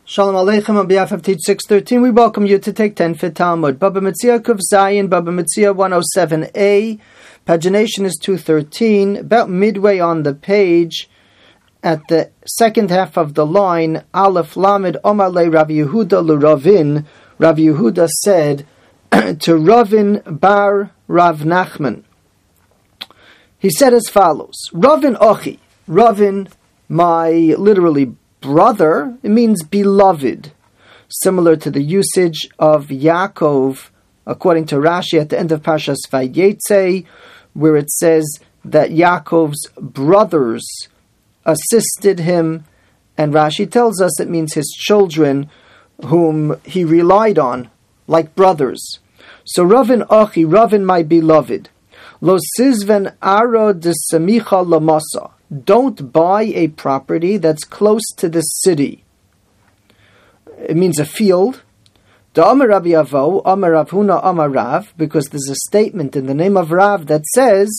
Shalom Aleichem. On behalf of Teach 613, we welcome you to take 10 for Talmud. Baba Metzia Kuf Zayin, Baba Metzia 107a. Pagination is 213. About midway on the page, at the second half of the line, Aleph Lamed Omar Le Rav Yehuda L'Ravin. Rav Yehuda said to Ravin bar Rav Nachman. He said as follows: Ravin Ochi, Ravin, my literally brother, it means beloved, similar to the usage of Yaakov, according to Rashi at the end of Parshas Vayetze, where it says that Yaakov's brothers assisted him, and Rashi tells us it means his children, whom he relied on, like brothers. So Ravin Achi, Ravin my beloved, Lo Sizven Aro de Samicha Lamasa. Don't buy a property that's close to the city. It means a field. Da Amar Rabbi Avo, Amar Rav Huna, Amar Rav, because there's a statement in the name of Rav that says,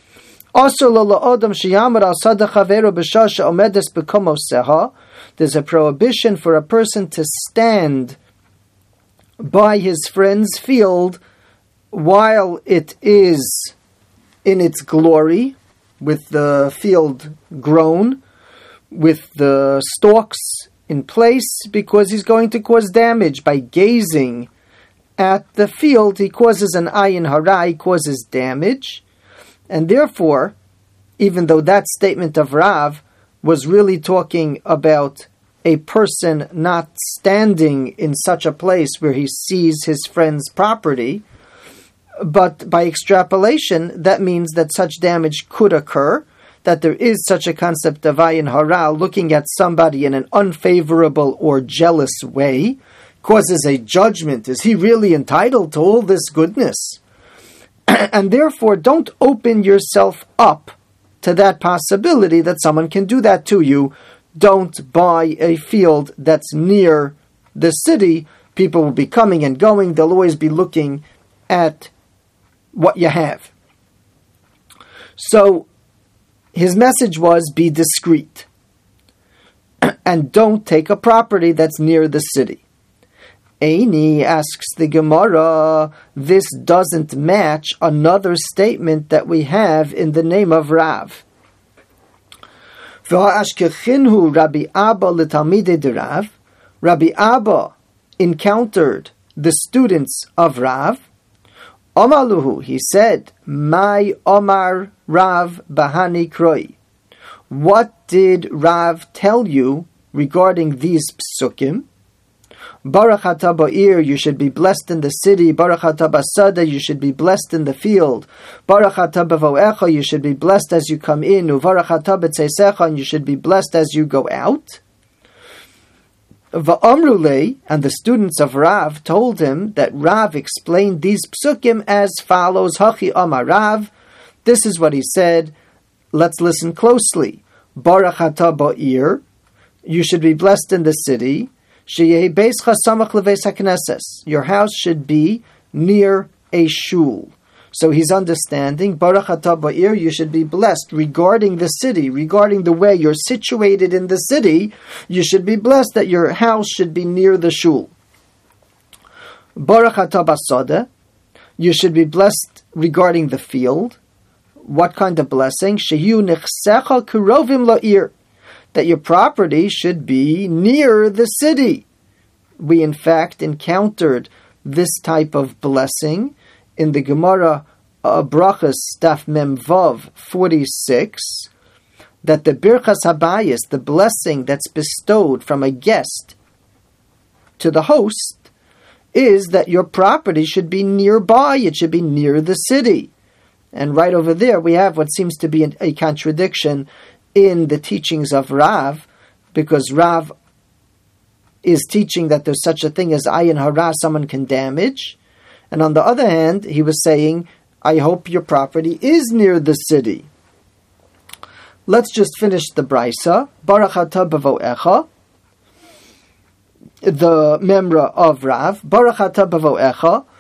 there's a prohibition for a person to stand by his friend's field while it is in its glory, with the field grown, with the stalks in place, because he's going to cause damage. By gazing at the field, he causes an ayin hara, he causes damage. And therefore, even though that statement of Rav was really talking about a person not standing in such a place where he sees his friend's property, but by extrapolation, that means that such damage could occur, that there is such a concept of ayin hara, looking at somebody in an unfavorable or jealous way, causes a judgment. Is he really entitled to all this goodness? And therefore, don't open yourself up to that possibility that someone can do that to you. Don't buy a field that's near the city. People will be coming and going. They'll always be looking at what you have. So his message was, be discreet and don't take a property that's near the city. Eini, asks the Gemara, this doesn't match another statement that we have in the name of Rav. Rabbi Abba Rabbi Abba encountered the students of Rav. Omaluhu, he said, My Omar Rav Bahani Kroi. What did Rav tell you regarding these psukim? Baruch atah ba'ir, you should be blessed in the city. Baruch atah basada, you should be blessed in the field. Baruch atah b'voecha, you should be blessed as you come in. Uvaruch atah b'tzeisecha, and you should be blessed as you go out. Va'amrulei, and the students of Rav told him that Rav explained these psukim as follows. Hachi amar Rav, this is what he said. Let's listen closely. Baruch atah ba'ir, you should be blessed in the city. Your house should be near a shul. So he's understanding, Baruch atah ba'ir, you should be blessed regarding the city, regarding the way you're situated in the city. You should be blessed that your house should be near the shul. Baruch atah basada, you should be blessed regarding the field. What kind of blessing? Shehu nechsecha kurovim la'ir, that your property should be near the city. We in fact encountered this type of blessing in the Gemara Brachas Daf Mem Vav 46, that the Birchas Habayis, the blessing that's bestowed from a guest to the host, is that your property should be nearby, it should be near the city. And right over there we have what seems to be a contradiction in the teachings of Rav, because Rav is teaching that there's such a thing as ayin hara, someone can damage, and on the other hand, he was saying, I hope your property is near the city. Let's just finish the brisa. Baruch atah b'voecha, the memra of Rav. Baruch atah b'voecha,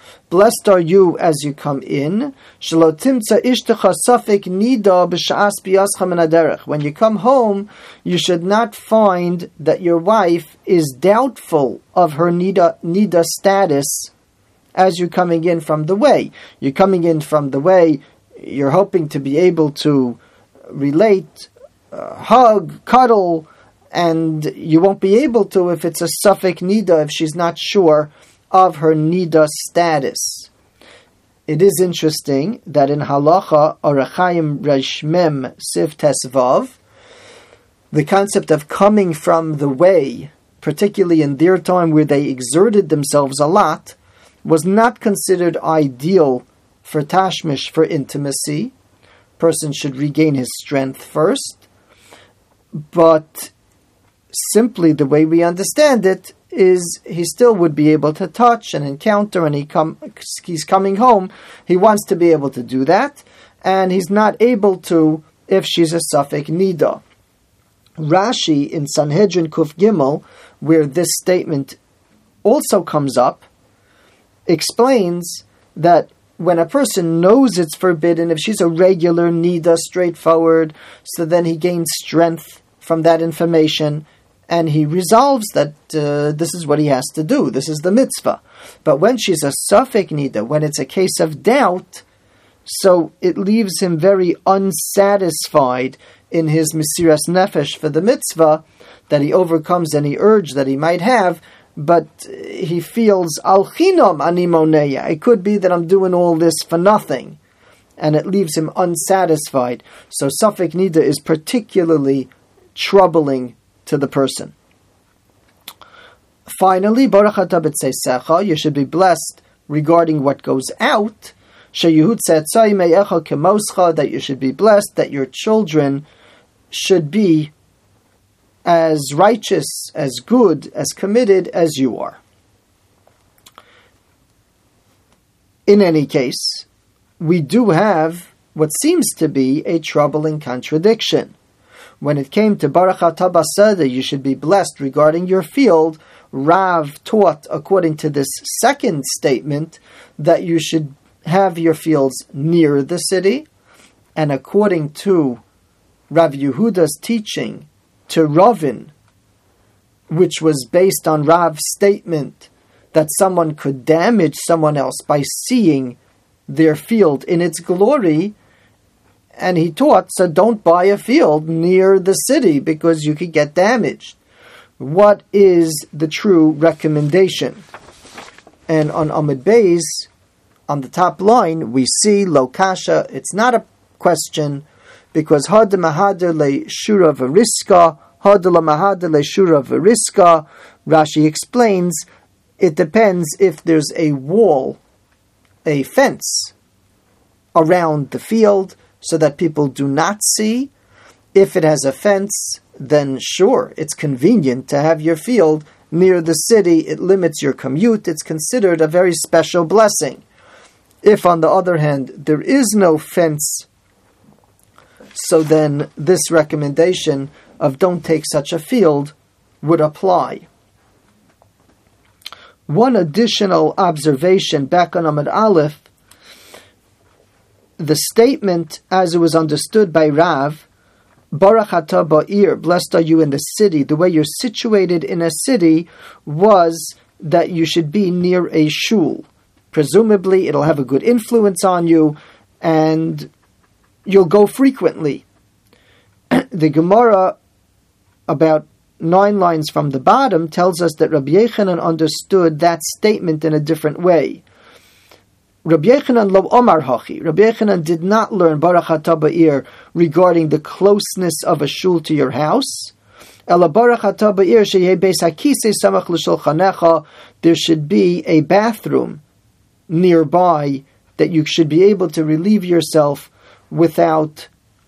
Blessed are you as you come in. Shelo timtza ishtecha safek nida b'sha'as biyascha min haderech. When you come home, you should not find that your wife is doubtful of her nida status as you're coming in from the way. You're coming in from the way, you're hoping to be able to relate, hug, cuddle, and you won't be able to if it's a safek nida, if she's not sure of her nida status. It is interesting that in Halacha Orach Chaim Reish Mem Siv Tesvav, the concept of coming from the way, particularly in their time where they exerted themselves a lot, was not considered ideal for tashmish, for intimacy. Person should regain his strength first. But simply the way we understand it is he still would be able to touch and encounter, and he's coming home. He wants to be able to do that, and he's not able to if she's a safek nida. Rashi in Sanhedrin Kuf Gimel, where this statement also comes up, explains that when a person knows it's forbidden, if she's a regular nida, straightforward, so then he gains strength from that information, and he resolves that this is what he has to do. This is the mitzvah. But when she's a safek nida, when it's a case of doubt, so it leaves him very unsatisfied in his mesiras nefesh for the mitzvah, that he overcomes any urge that he might have, but he feels al chinam ani moneya. It could be that I'm doing all this for nothing, and it leaves him unsatisfied. So safek nida is particularly troubling to the person. Finally, Baruch atah b'tzeisecha, you should be blessed regarding what goes out. Sheyehut tzetzai me'echa kemoscha, that you should be blessed, that your children should be as righteous, as good, as committed as you are. In any case, we do have what seems to be a troubling contradiction. When it came to Baruch atah b'sadeh, you should be blessed regarding your field, Rav taught, according to this second statement, that you should have your fields near the city, and according to Rav Yehuda's teaching to Ravin, which was based on Rav's statement that someone could damage someone else by seeing their field in its glory, and he taught, so don't buy a field near the city because you could get damaged. What is the true recommendation? And on Amud Beis, on the top line, we see lo kasha. It's not a question, because had mahader le shura v'riska, had la mahader le shura v'riska. Rashi explains, it depends if there's a wall, a fence around the field, so that people do not see. If it has a fence, then sure, it's convenient to have your field near the city. It limits your commute. It's considered a very special blessing. If, on the other hand, there is no fence, so then this recommendation of don't take such a field would apply. One additional observation back on Amud Aleph, the statement as it was understood by Rav, Baruch atah ba'ir, blessed are you in the city, the way you're situated in a city, was that you should be near a shul. Presumably it'll have a good influence on you, and you'll go frequently. The Gemara, about 9 lines from the bottom, tells us that Rabbi Yechanan understood that statement in a different way. Rabbi Yechanan lo omar hachi. Rabbi Yechanan did not learn Baruch atah ba'ir regarding the closeness of a shul to your house. Ela Baruch atah ba'ir sheyeh beis hakisei samach l'shulchanecha. There should be a bathroom nearby that you should be able to relieve yourself without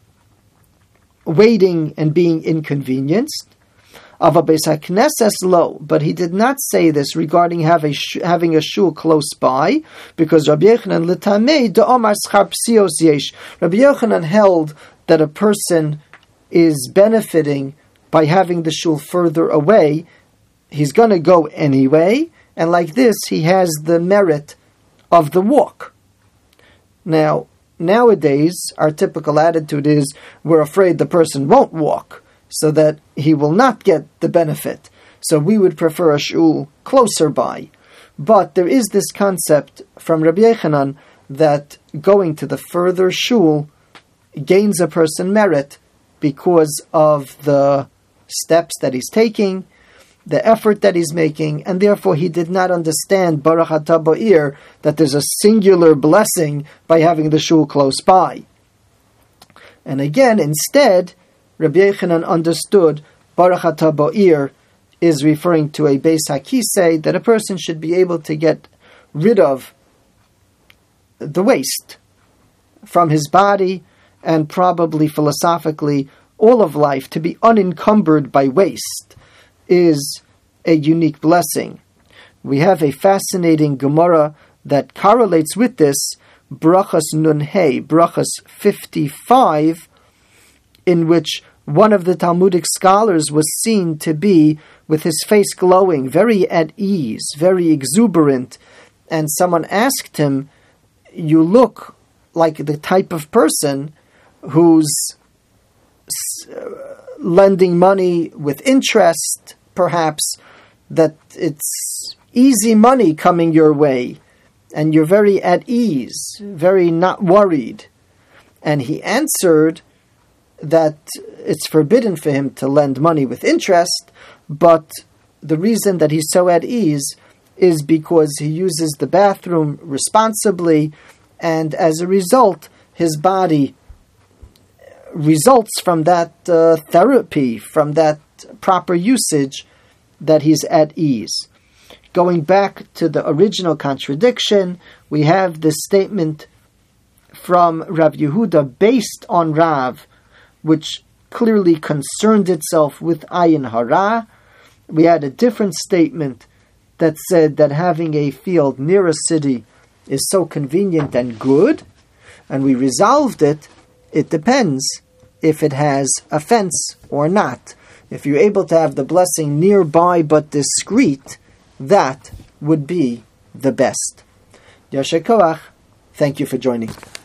waiting and being inconvenienced. Ava beis hakneses lo, but he did not say this regarding having a shul close by, because Rabbi Yechanan l'tamei de'omar schar psios yesh. Rabbi Yechanan held that a person is benefiting by having the shul further away. He's going to go anyway, and like this, he has the merit of the walk. Now, nowadays, our typical attitude is we're afraid the person won't walk, so that he will not get the benefit. So we would prefer a shul closer by. But there is this concept from Rabbi Yochanan that going to the further shul gains a person merit because of the steps that he's taking, the effort that he's making, and therefore he did not understand Baruch Atah Ba'ir, that there's a singular blessing by having the shul close by. And again, instead, Rabbi Yochanan understood Baruch Atah Ba'ir is referring to a Beis HaKisei, that a person should be able to get rid of the waste from his body, and probably philosophically all of life, to be unencumbered by waste, is a unique blessing. We have a fascinating Gemara that correlates with this, Brachas Nun Hey, Brachas 55, in which one of the Talmudic scholars was seen to be with his face glowing, very at ease, very exuberant, and someone asked him, "You look like the type of person who's lending money with interest, perhaps, that it's easy money coming your way, and you're very at ease, very not worried." And he answered that it's forbidden for him to lend money with interest, but the reason that he's so at ease is because he uses the bathroom responsibly, and as a result, his body results from that therapy, from that proper usage, that he's at ease. Going back to the original contradiction, we have this statement from Rav Yehuda based on Rav, which clearly concerned itself with Ayin Hara. We had a different statement that said that having a field near a city is so convenient and good, and we resolved it. It depends if it has a fence or not. If you're able to have the blessing nearby but discreet, that would be the best. Yasher Koach, thank you for joining.